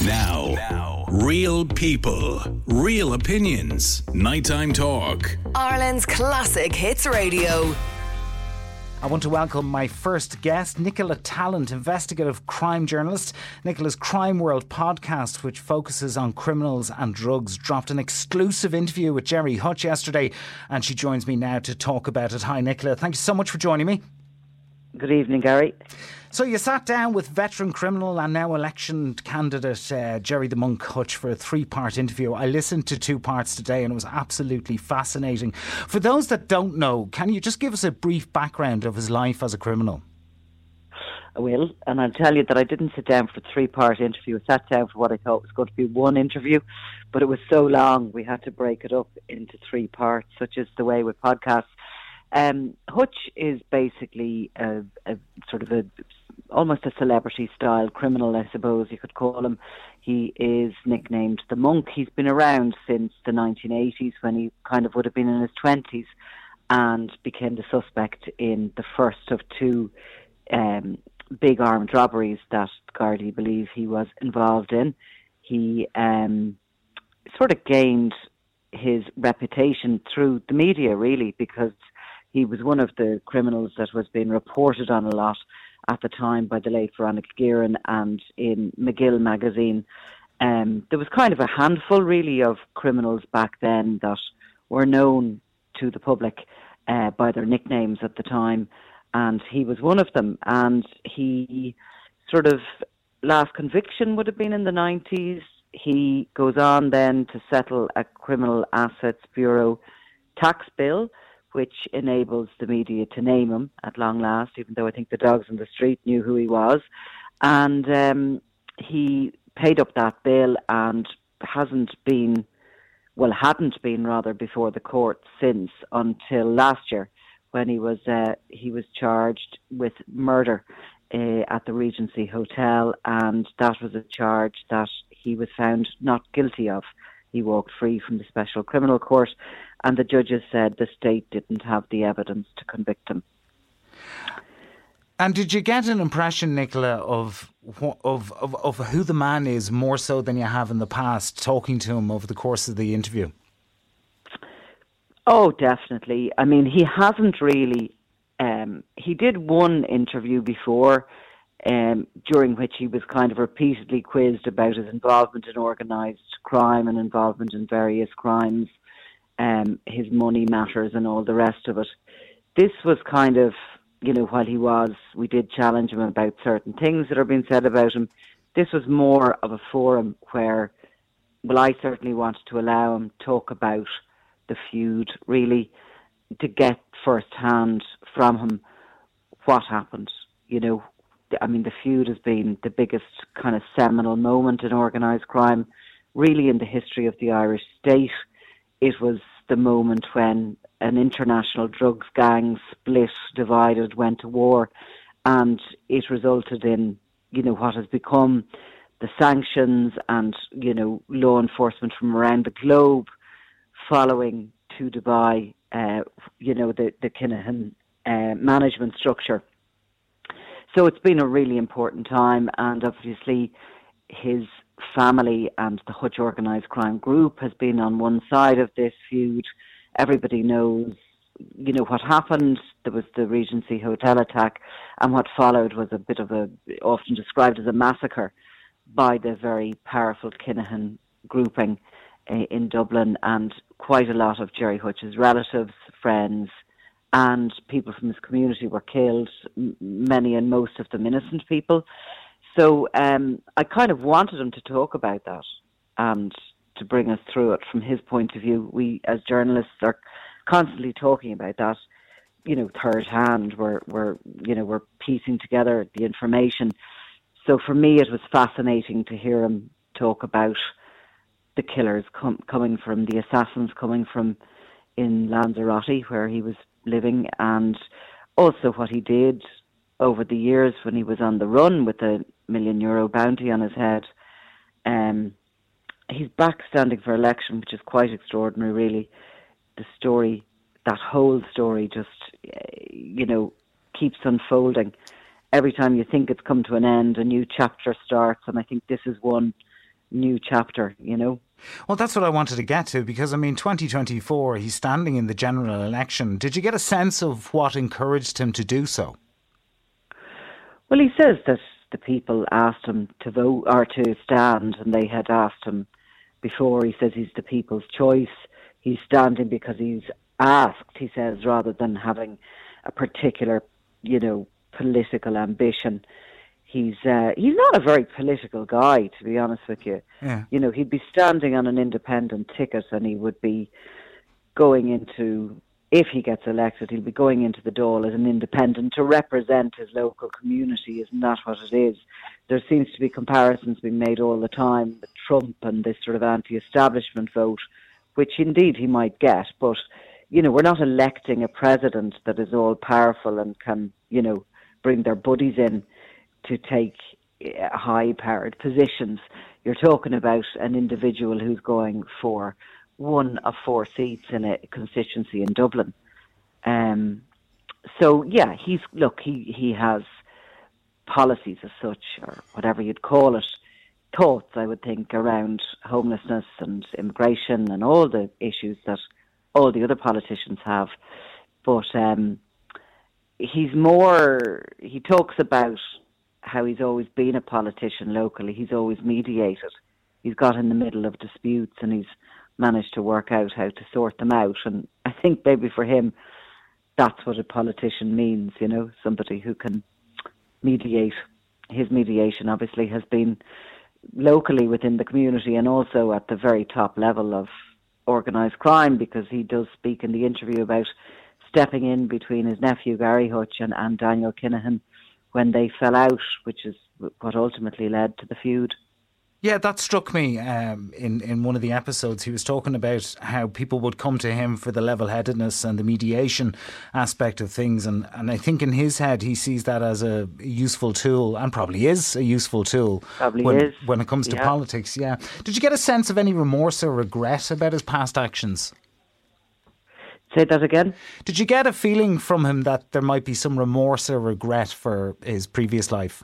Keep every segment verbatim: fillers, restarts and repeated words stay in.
Now, now, real people, real opinions. Nighttime Talk. Ireland's classic hits radio. I want to welcome my first guest, Nicola Tallant, investigative crime journalist. Nicola's Crime World podcast, which focuses on criminals and drugs, dropped an exclusive interview with Gerry Hutch yesterday, and she joins me now to talk about it. Hi, Nicola. Thank you so much for joining me. Good evening, Gary. So you sat down with veteran criminal and now election candidate uh, Gerry the Monk Hutch for a three-part interview. I listened to two parts today and it was absolutely fascinating. For those that don't know, can you just give us a brief background of his life as a criminal? I will, and I'll tell you that I didn't sit down for a three-part interview. I sat down for what I thought was going to be one interview, but it was so long we had to break it up into three parts, such is the way with podcasts. Um, Hutch is basically a, a sort of a almost a celebrity-style criminal, I suppose you could call him. He is nicknamed the Monk. He's been around since the nineteen eighties, when he kind of would have been in his twenties, and became the suspect in the first of two um, big armed robberies that Gardaí believe he was involved in. He um, sort of gained his reputation through the media, really, because he was one of the criminals that was being reported on a lot at the time by the late Veronica Guerin, and in McGill magazine. Um, there was kind of a handful, really, of criminals back then that were known to the public uh, by their nicknames at the time, and he was one of them. And he sort of, last conviction would have been in the nineties. He goes on then to settle a Criminal Assets Bureau tax bill, which enables the media to name him at long last, even though I think the dogs on the street knew who he was. And um, he paid up that bill and hasn't been, well, hadn't been rather, before the court since, until last year, when he was uh, he was charged with murder uh, at the Regency Hotel, and that was a charge that he was found not guilty of. He walked free from the Special Criminal Court, and the judges said the state didn't have the evidence to convict him. And did you get an impression, Nicola, of, of of of who the man is more so than you have in the past, talking to him over the course of the interview? Oh, definitely. I mean, he hasn't really... Um, he did one interview before, Um, during which he was kind of repeatedly quizzed about his involvement in organised crime and involvement in various crimes, um, his money matters and all the rest of it. This was kind of, you know, while he was, we did challenge him about certain things that are being said about him. This was more of a forum where, well, I certainly wanted to allow him to talk about the feud, really, to get first-hand from him what happened, you know. I mean, the feud has been the biggest kind of seminal moment in organised crime, really, in the history of the Irish state. It was the moment when an international drugs gang split, divided, went to war, and it resulted in, you know, what has become the sanctions and, you know, law enforcement from around the globe following to Dubai, uh, you know, the, the Kinahan uh, management structure. So it's been a really important time, and obviously his family and the Hutch Organised Crime Group has been on one side of this feud. Everybody knows, you know, what happened. There was the Regency Hotel attack, and what followed was a bit of a, often described as a massacre by the very powerful Kinahan grouping uh, in Dublin, and quite a lot of Gerry Hutch's relatives, friends, and people from his community were killed, m- many and most of them innocent people. So um, I kind of wanted him to talk about that and to bring us through it from his point of view. We, as journalists, are constantly talking about that, you know, third hand. We're, we're, you know, we're piecing together the information. So for me, it was fascinating to hear him talk about the killers com- coming from, the assassins coming from in Lanzarote, where he was living, and also what he did over the years when he was on the run with a million euro bounty on his head. Um, he's back standing for election, which is quite extraordinary, really. The story, that whole story just, you know, keeps unfolding. Every time you think it's come to an end, a new chapter starts, and I think this is one new chapter, you know. Well, that's what I wanted to get to, because, I mean, twenty twenty-four, he's standing in the general election. Did you get a sense of what encouraged him to do so? Well, he says that the people asked him to vote or to stand, and they had asked him before. He says he's the people's choice. He's standing because he's asked, he says, rather than having a particular, you know, political ambition. He's uh, he's not a very political guy, to be honest with you. Yeah. You know, he'd be standing on an independent ticket, and he would be going into, if he gets elected, he'll be going into the Dáil as an independent to represent his local community. Isn't that what it is? There seems to be comparisons being made all the time with Trump and this sort of anti-establishment vote, which indeed he might get. But, you know, we're not electing a president that is all powerful and can, you know, bring their buddies in to take high-powered positions. You're talking about an individual who's going for one of four seats in a constituency in Dublin. Um, so, yeah, he's look, he, he has policies as such, or whatever you'd call it, thoughts, I would think, around homelessness and immigration and all the issues that all the other politicians have. But um, he's more, he talks about how he's always been a politician locally. He's always mediated. He's got in the middle of disputes and he's managed to work out how to sort them out. And I think maybe for him, that's what a politician means, you know, somebody who can mediate. His mediation obviously has been locally within the community and also at the very top level of organised crime, because he does speak in the interview about stepping in between his nephew Gary Hutch and, and Daniel Kinahan when they fell out, which is what ultimately led to the feud. Yeah, that struck me um, in, in one of the episodes. He was talking about how people would come to him for the level-headedness and the mediation aspect of things. And, and I think in his head, he sees that as a useful tool, and probably is a useful tool probably when, is. when it comes to yeah. politics. Yeah. Did you get a sense of any remorse or regret about his past actions? Say that again? Did you get a feeling from him that there might be some remorse or regret for his previous life?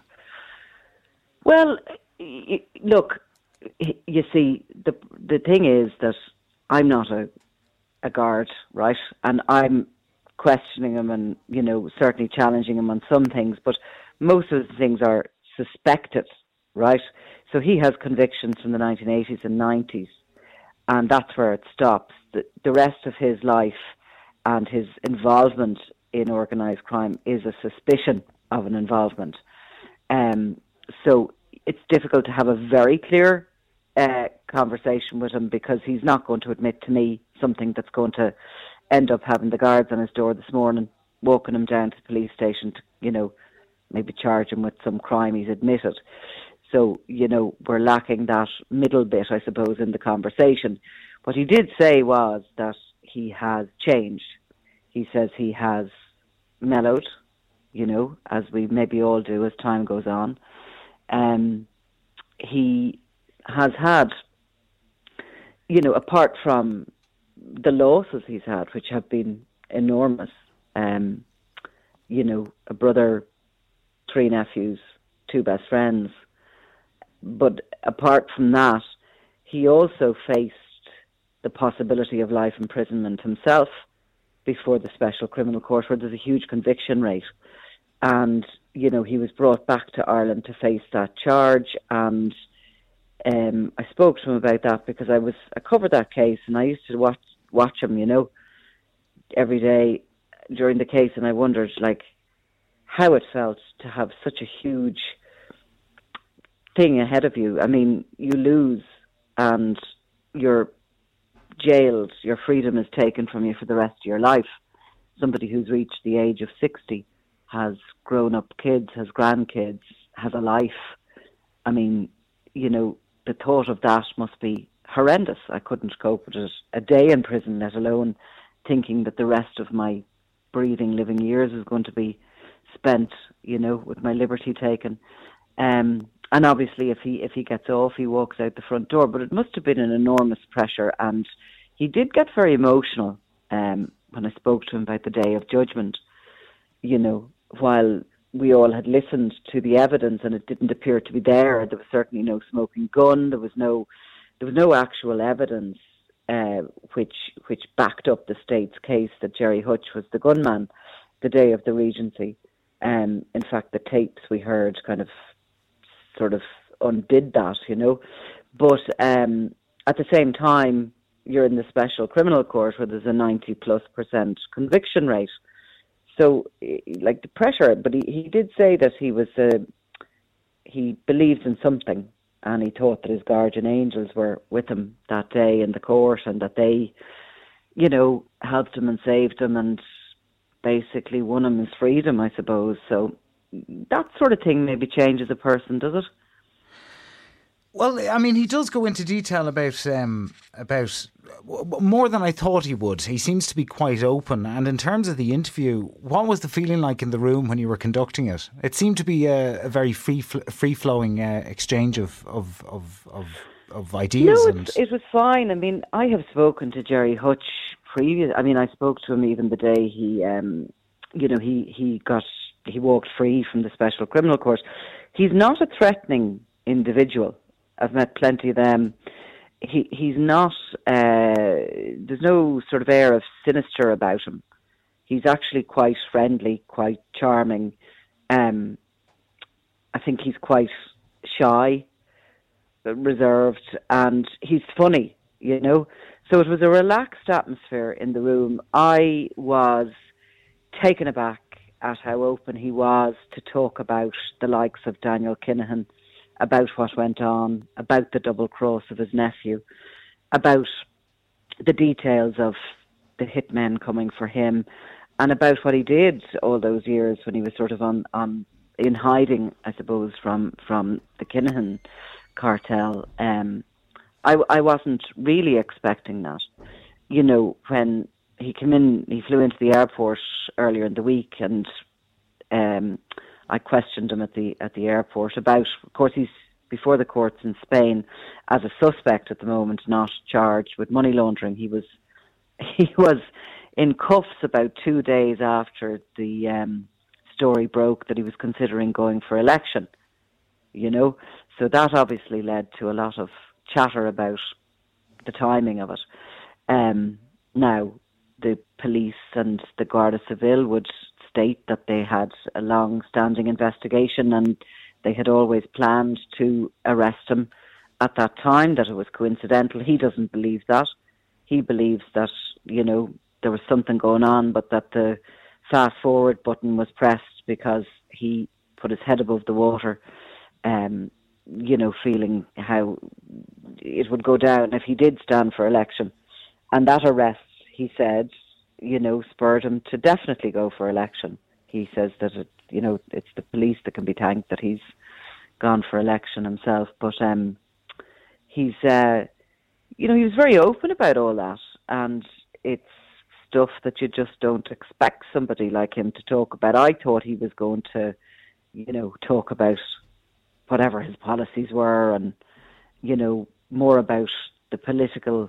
Well, y- look, you see, the the thing is that I'm not a, a guard, right? And I'm questioning him and, you know, certainly challenging him on some things, but most of the things are suspected, right? So he has convictions from the nineteen eighties and nineties, and that's where it stops. The, the rest of his life and his involvement in organised crime is a suspicion of an involvement. Um, so it's difficult to have a very clear uh, conversation with him, because he's not going to admit to me something that's going to end up having the guards on his door this morning, walking him down to the police station to, you know, maybe charge him with some crime he's admitted. So, you know, we're lacking that middle bit, I suppose, in the conversation. What he did say was that he has changed. He says he has mellowed, you know, as we maybe all do as time goes on. Um, he has had, you know, apart from the losses he's had, which have been enormous, um, you know, a brother, three nephews, two best friends. But apart from that, he also faced the possibility of life imprisonment himself before the Special Criminal Court, where there's a huge conviction rate. And, you know, he was brought back to Ireland to face that charge. And um, I spoke to him about that because I was I covered that case, and I used to watch watch him, you know, every day during the case, and I wondered, like, how it felt to have such a huge thing ahead of you. I mean, you lose and you're jailed, your freedom is taken from you for the rest of your life. Somebody who's reached the age of sixty, has grown up kids, has grandkids, has a life. I mean, you know, the thought of that must be horrendous. I couldn't cope with it a day in prison, let alone thinking that the rest of my breathing, living years is going to be spent, you know, with my liberty taken. Um, and obviously if he if he gets off, he walks out the front door. But it must have been an enormous pressure, and he did get very emotional um, when I spoke to him about the day of judgment. You know, while we all had listened to the evidence and it didn't appear to be there. There was certainly no smoking gun. There was no, there was no actual evidence uh, which which backed up the state's case that Gerry Hutch was the gunman the day of the Regency. Um, in fact, the tapes we heard kind of sort of undid that, you know. But um, at the same time, you're in the special criminal court where there's a ninety plus percent conviction rate. So, like the pressure, but he, he did say that he was, uh, he believed in something, and he thought that his guardian angels were with him that day in the court, and that they, you know, helped him and saved him and basically won him his freedom, I suppose. So that sort of thing maybe changes a person, does it? Well, I mean, he does go into detail about um, about more than I thought he would. He seems to be quite open. And in terms of the interview, what was the feeling like in the room when you were conducting it? It seemed to be a, a very free free flowing uh, exchange of of of of, of ideas. No, and... it, it was fine. I mean, I have spoken to Gerry Hutch previous. I mean, I spoke to him even the day he, um, you know, he he got he walked free from the special criminal court. He's not a threatening individual. I've met plenty of them. He he's not. Uh, there's no sort of air of sinister about him. He's actually quite friendly, quite charming. Um, I think he's quite shy, reserved, and he's funny. You know, so it was a relaxed atmosphere in the room. I was taken aback at how open he was to talk about the likes of Daniel Kinahan, about what went on, about the double cross of his nephew, about the details of the hitmen coming for him, and about what he did all those years when he was sort of on, on in hiding, I suppose, from, from the Kinahan cartel. Um, I, I wasn't really expecting that. You know, when he came in, he flew into the airport earlier in the week, and um, I questioned him at the at the airport about, of course, he's before the courts in Spain as a suspect at the moment, not charged with money laundering. He was he was in cuffs about two days after the um, story broke that he was considering going for election. You know, so that obviously led to a lot of chatter about the timing of it. Um, now, the police and the Guardia Civil would state that they had a long-standing investigation and they had always planned to arrest him at that time, that it was coincidental. He doesn't believe that. He believes that, you know, there was something going on, but that the fast-forward button was pressed because he put his head above the water, um, you know, feeling how it would go down if he did stand for election. And that arrest, he said, you know, spurred him to definitely go for election. He says that, it, you know, it's the police that can be thanked that he's gone for election himself. But um, he's, uh, you know, he was very open about all that. And it's stuff that you just don't expect somebody like him to talk about. I thought he was going to, you know, talk about whatever his policies were and, you know, more about the political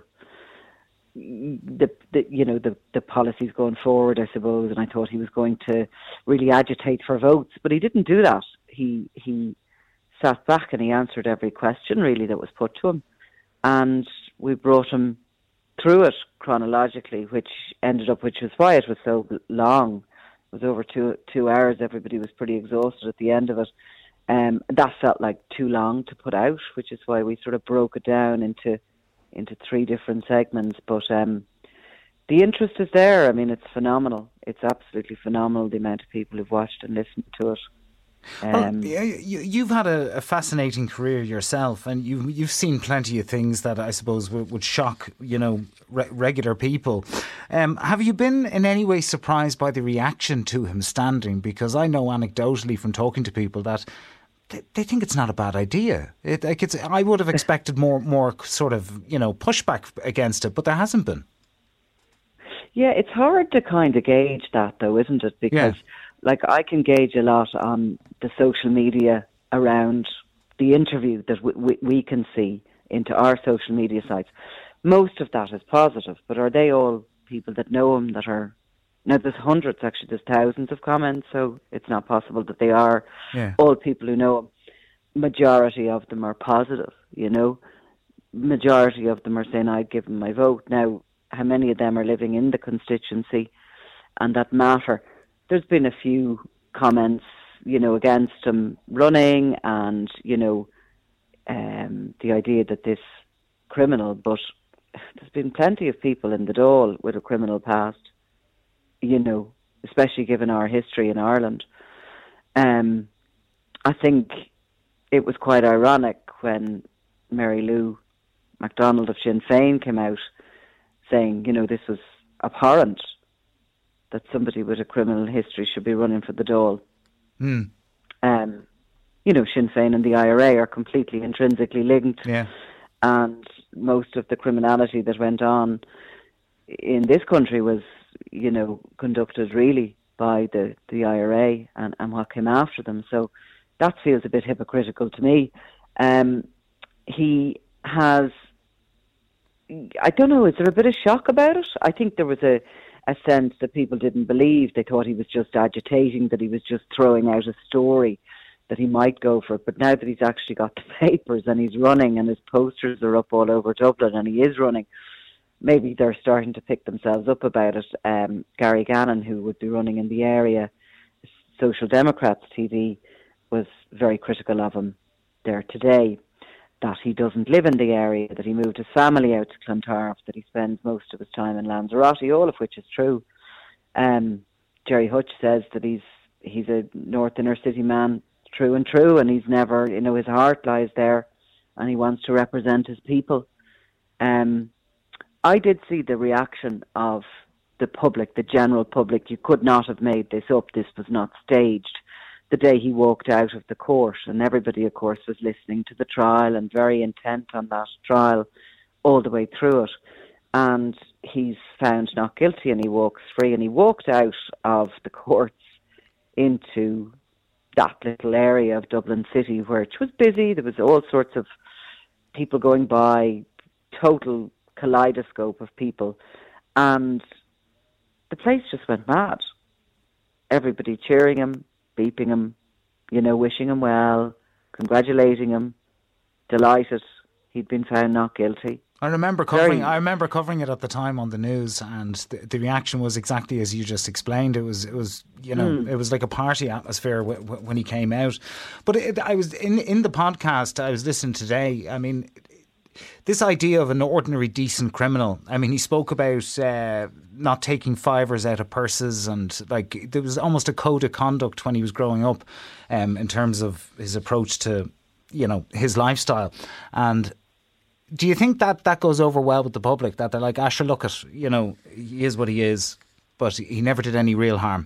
The, the you know the the policies going forward, I suppose, and I thought he was going to really agitate for votes, but he didn't do that. He he sat back and he answered every question really that was put to him, and we brought him through it chronologically, which ended up, which was why it was so long. It was over two two hours. Everybody was pretty exhausted at the end of it. Um, that felt like too long to put out, which is why we sort of broke it down into. into three different segments, but um, the interest is there. I mean, it's phenomenal. It's absolutely phenomenal, the amount of people who've watched and listened to it. Um, well, you, you've had a, a fascinating career yourself, and you've, you've seen plenty of things that I suppose would, would shock, you know, re- regular people. Um, have you been in any way surprised by the reaction to him standing? Because I know anecdotally from talking to people that they think it's not a bad idea. It, like it's, I would have expected more, more sort of, you know, pushback against it, but there hasn't been. Yeah, it's hard to kind of gauge that, though, isn't it? Because, yeah. like, I can gauge a lot on the social media around the interview that we, we, we can see into our social media sites. Most of that is positive, but are they all people that know him, that are Now, there's hundreds, actually, there's thousands of comments, so it's not possible that they are Yeah. all people who know him. Majority of them are positive, you know. Majority of them are saying, I'd give him my vote. Now, how many of them are living in the constituency and that matter? There's been a few comments, you know, against him running and, you know, um, the idea that this criminal, but there's been plenty of people in the Dáil with a criminal past, you know, especially given our history in Ireland. Um, I think it was quite ironic when Mary Lou MacDonald of Sinn Féin came out saying, you know, this was abhorrent that somebody with a criminal history should be running for the Dáil. Mm. Um, you know, Sinn Féin and the I R A are completely intrinsically linked. Yeah. And most of the criminality that went on in this country was, you know, conducted really by the, the I R A and, and what came after them. So that feels a bit hypocritical to me. Um, he has, I don't know, is there a bit of shock about it? I think there was a, a sense that people didn't believe. They thought he was just agitating, that he was just throwing out a story, that he might go for it. But now that he's actually got the papers and he's running and his posters are up all over Dublin and he is running, maybe they're starting to pick themselves up about it. Um, Gary Gannon, who would be running in the area, Social Democrats T V, was very critical of him there today, that he doesn't live in the area, that he moved his family out to Clontarf, that he spends most of his time in Lanzarote, all of which is true. Um, Jerry Hutch says that he's he's a North Inner City man, true and true, and he's never, you know, his heart lies there and he wants to represent his people. Um, I did see the reaction of the public, the general public. You could not have made this up. This was not staged. The day he walked out of the court, and everybody, of course, was listening to the trial and very intent on that trial all the way through it. And he's found not guilty and he walks free, and he walked out of the courts into that little area of Dublin City, which was busy. There was all sorts of people going by, total kaleidoscope of people, and the place just went mad. Everybody cheering him, beeping him, you know, wishing him well, congratulating him, delighted he'd been found not guilty. I remember covering. Very, I remember covering it at the time on the news, and the, the reaction was exactly as you just explained. It was, it was, you know, mm. it was like a party atmosphere w- w- when he came out. But it, I was in in the podcast I was listening today. I mean, this idea of an ordinary decent criminal. I mean, he spoke about uh, not taking fivers out of purses, and like there was almost a code of conduct when he was growing up, um, in terms of his approach to, you know, his lifestyle. And do you think that that goes over well with the public? That they're like, ah, sure, look at, you know, he is what he is, but he never did any real harm.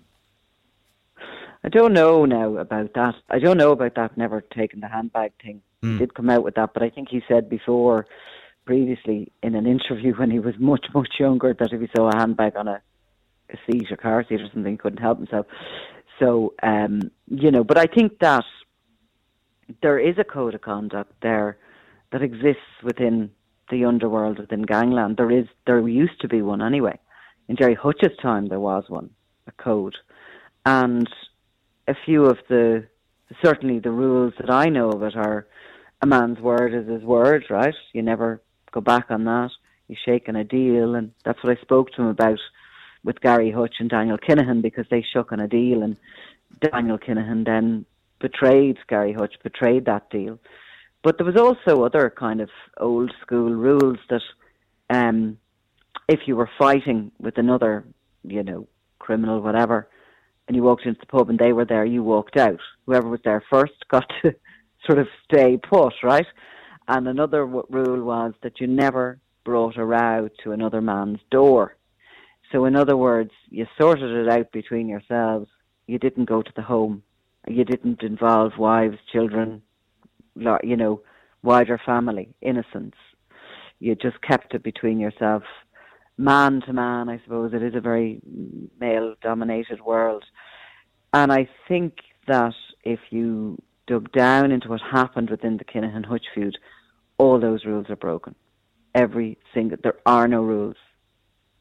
I don't know now about that. I don't know about that never taking the handbag thing. Mm. He did come out with that, but I think he said before, previously, in an interview when he was much, much younger, that if he saw a handbag on a, a seat, a car seat or something, he couldn't help himself. So, um, you know, but I think that there is a code of conduct there that exists within the underworld, within gangland. There is, there used to be one anyway. In Jerry Hutch's time, there was one, a code. And a few of the, certainly the rules that I know of it are, a man's word is his word, right? You never go back on that. You shake on a deal, and that's what I spoke to him about with Gary Hutch and Daniel Kinahan, because they shook on a deal, and Daniel Kinahan then betrayed Gary Hutch, betrayed that deal. But there was also other kind of old school rules that um, if you were fighting with another, you know, criminal, whatever, and you walked into the pub and they were there, you walked out. Whoever was there first got to sort of stay put, right? And another w- rule was that you never brought a row to another man's door. So in other words, you sorted it out between yourselves. You didn't go to the home. You didn't involve wives, children, you know, wider family, innocence. You just kept it between yourself. Man to man, I suppose. It is a very male-dominated world. And I think that if you dug down into what happened within the Kinahan-Hutch feud, all those rules are broken. Every single, there are no rules.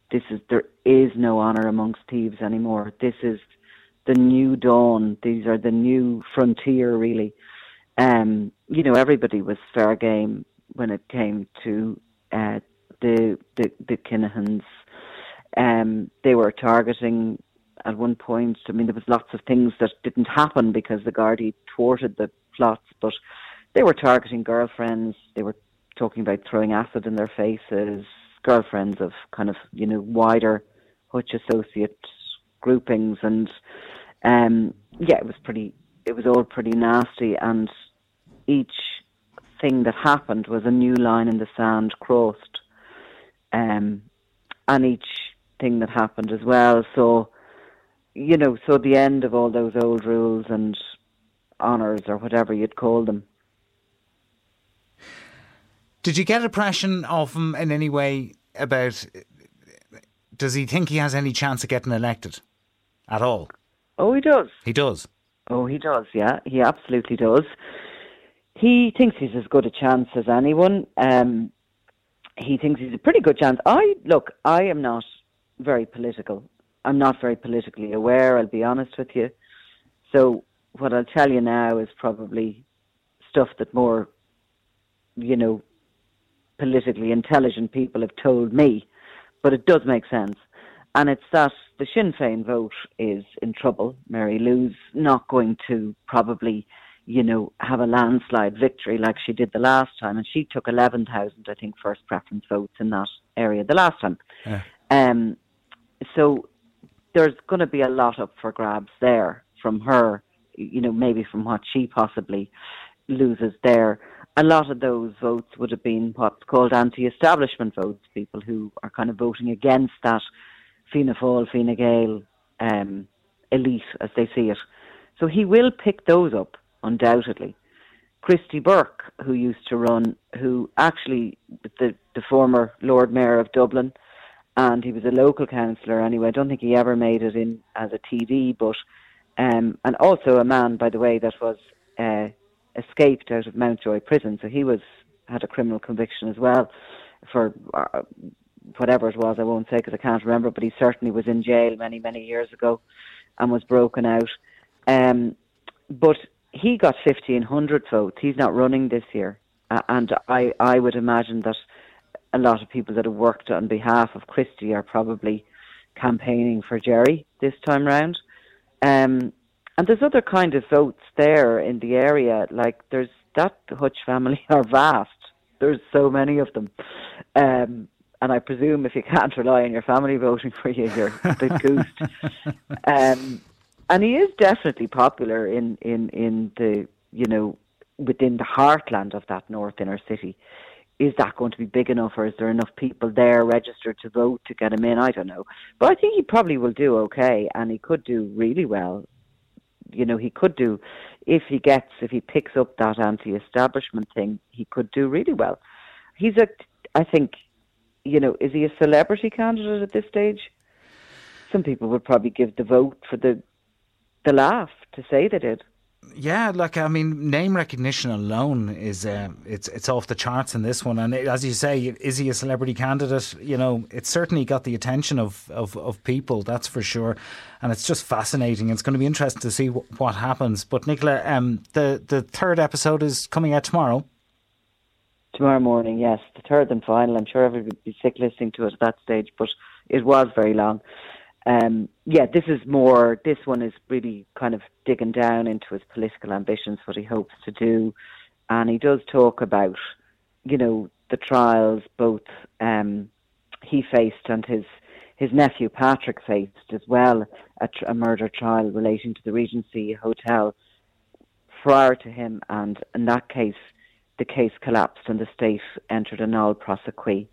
this is there is no honour amongst thieves anymore. This is the new dawn. These are the new frontier, really. Um, you know, everybody was fair game when it came to uh, the the the Kinahans. Um, they were targeting at one point. I mean, there was lots of things that didn't happen because the Gardaí thwarted the plots, but they were targeting girlfriends. They were talking about throwing acid in their faces. Girlfriends of kind of, you know, wider Hutch associate groupings, and um, yeah, it was pretty. It was all pretty nasty, and each thing that happened was a new line in the sand crossed, um, and each thing that happened as well. So, you know, so the end of all those old rules and honours, or whatever you'd call them. Did you get a impression of him in any way about, does he think he has any chance of getting elected at all? Oh, he does. He does? Oh, he does, yeah. He absolutely does. He thinks he's as good a chance as anyone. Um, he thinks he's a pretty good chance. I, look, I am not very political. I'm not very politically aware, I'll be honest with you. So what I'll tell you now is probably stuff that more, you know, politically intelligent people have told me, but it does make sense. And it's that the Sinn Féin vote is in trouble. Mary Lou's not going to probably, you know, have a landslide victory like she did the last time. And she took eleven thousand, I think, first preference votes in that area the last time. Yeah. Um, so there's going to be a lot up for grabs there from her, you know, maybe from what she possibly loses there. A lot of those votes would have been what's called anti-establishment votes, people who are kind of voting against that Fianna Fáil, Fine Gael um, elite, as they see it. So he will pick those up, undoubtedly. Christy Burke, who used to run, who actually, the, the former Lord Mayor of Dublin, and he was a local councillor anyway. I don't think he ever made it in as a T D, but um, and also a man, by the way, that was uh, escaped out of Mountjoy prison. So he was had a criminal conviction as well for uh, whatever it was. I won't say because I can't remember, but he certainly was in jail many, many years ago and was broken out. Um, but he got fifteen hundred votes. He's not running this year. Uh, and I, I would imagine that a lot of people that have worked on behalf of Christie are probably campaigning for Jerry this time round. Um, and there's other kind of votes there in the area. Like there's that Hutch family are vast. There's so many of them. Um, and I presume if you can't rely on your family voting for you, you're a bit goosed. Um, and he is definitely popular in, in, in the, you know, within the heartland of that north inner city. Is that going to be big enough, or is there enough people there registered to vote to get him in? I don't know. But I think he probably will do okay, and he could do really well. You know, he could do, if he gets, if he picks up that anti-establishment thing, he could do really well. He's a, I think, you know, is he a celebrity candidate at this stage? Some people would probably give the vote for the the laugh to say they did. Yeah, like I mean, name recognition alone is uh, it's it's off the charts in this one. And it, as you say, is he a celebrity candidate? You know, it's certainly got the attention of, of, of people, that's for sure. And it's just fascinating. It's going to be interesting to see w- what happens. But Nicola, um, the the third episode is coming out tomorrow. Tomorrow morning, yes, the third and final. I'm sure everybody would be sick listening to it at that stage, but it was very long. Um, yeah, this is more, this one is really kind of digging down into his political ambitions, what he hopes to do. And he does talk about, you know, the trials both um, he faced and his his nephew Patrick faced as well, a, tr- a murder trial relating to the Regency Hotel prior to him. And in that case, the case collapsed and the state entered a nolle prosequi.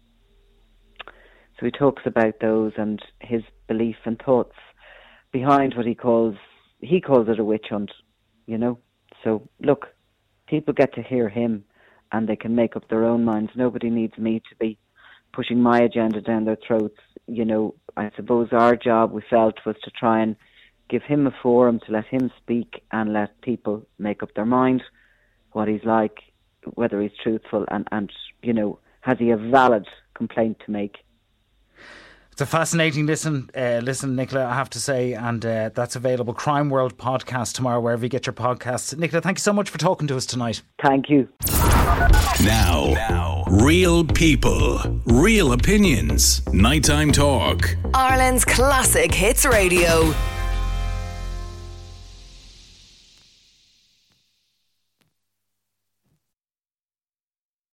So he talks about those and his belief and thoughts behind what he calls, he calls it a witch hunt, you know. So look, people get to hear him and they can make up their own minds. Nobody needs me to be pushing my agenda down their throats. You know, I suppose our job, we felt, was to try and give him a forum to let him speak and let people make up their mind what he's like, whether he's truthful and, and, you know, has he a valid complaint to make. It's a fascinating listen, uh, listen, Nicola, I have to say, and uh, that's available. Crime World podcast tomorrow, wherever you get your podcasts. Nicola, thank you so much for talking to us tonight. Thank you. Now, now, real people, real opinions. Nighttime Talk. Ireland's classic hits radio.